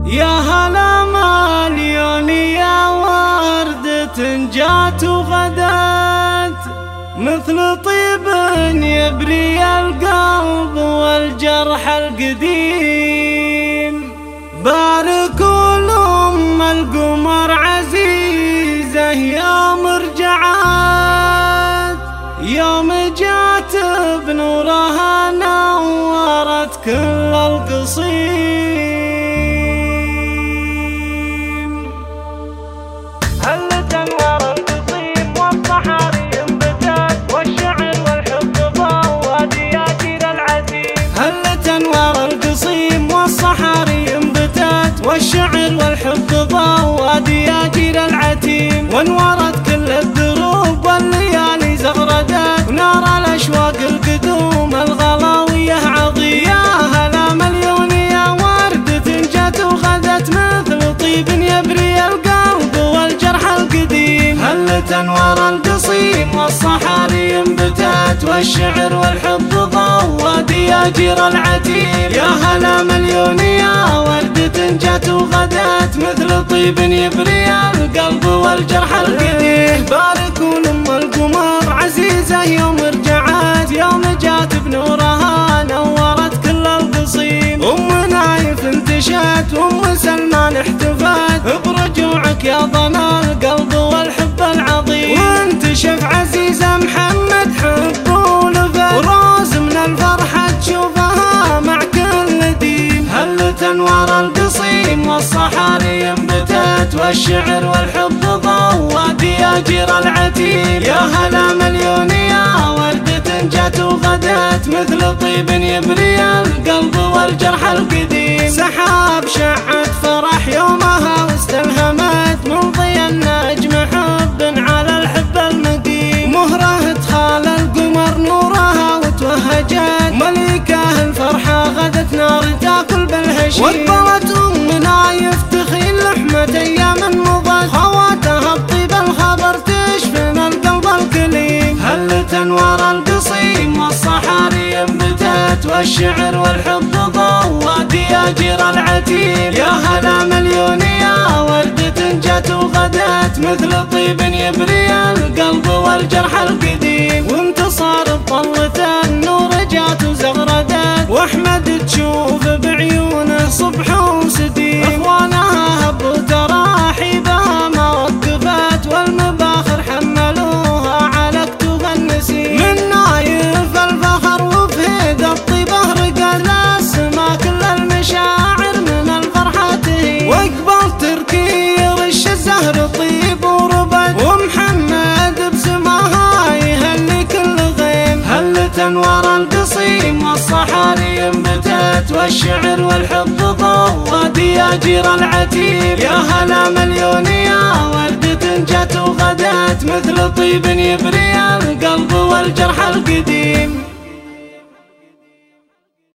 يا هلا مليون يا وردة جات وغدت، مثل طيب يبري القلب والجرح القديم. باركوا لأم القمر عزيزة يوم رجعت، يوم جات بنورها نورت كل القصيم. هل تنور القصيم والصحاري انبتت، والشعر والحب ضوى دياجير العتيم. هل تنور القصيم والصحاري انبتت، والشعر والحب ضوى دياجير العتيم. وانورت كل الدروب والليالي زغردت، ونار الاشواق القدوم الغلاوية عظيم. يا هلا مليون يا وردة جات وغدت، مثل طيب يبري القلب والجرح القديم. هل تنور القصيم والصحاري انبتت، والشعر والحب ضوى دياجير العتيم. يا هلا مليون يا وردة جات وغدت، مثل طيب يبري القلب والجرح القديم. باركوا لأم القمر عزيزة يوم رجعت، يوم جات بنورها نورت كل القصيم. أم نايف انتشت وأم سلمان احتفت، برجوعك يا ضنا القلب والحب العظيم. وانتشف عزيزة محمد حب ولفت، وروز من الفرحة تشوفها مع كل دين. هل تنور القصيم والصحاري انبتت، والشعر والحب ضوى دياجير العتيم. يا هلا مليون يا وردة جات وغدت، مثل طيب يبري القلب والجرح القديم. سحاب شعت فرح يومها واستلهمت، من ضي النجم حب على الحب المقيم. مهره ادخال القمر نورها وتوهجت، مليكه الفرحة غدت نار تاكل بالهشيم. وقبلت أم نايف تخيل لحمة أيام مضت، خواتها بطيب الخبر تشفن القلب الكليم. هل تنور القصيم والصحاري انبتت، والشعر والحب ضوى دياجير العتيم. يا هلا مليون يا وردة جات وغدت، مثل طيب يبري القلب والجرح القديم. وانتصار بطلة النور جات وزغردت، واحمد تشوف بعيونه صبح وسديم. اخوانها هبوا تراحيبها ما وقفت، والمباخر حملوها على كتوب النسيم. من نايف الفخر وفهد الطيبة رقد للسما كل المشاعر من الفرحة تهيم. واقبل تركي رش الزهر طيب وربد، ومحمد بسماها يهني كل غيم. هل تنور القصيم والصحاري انبتت، والشعر والحب ضوى دياجير العتيم. يا هلا مليون يا وردة جات وغدت، مثل طيب يبري القلب والجرح القديم.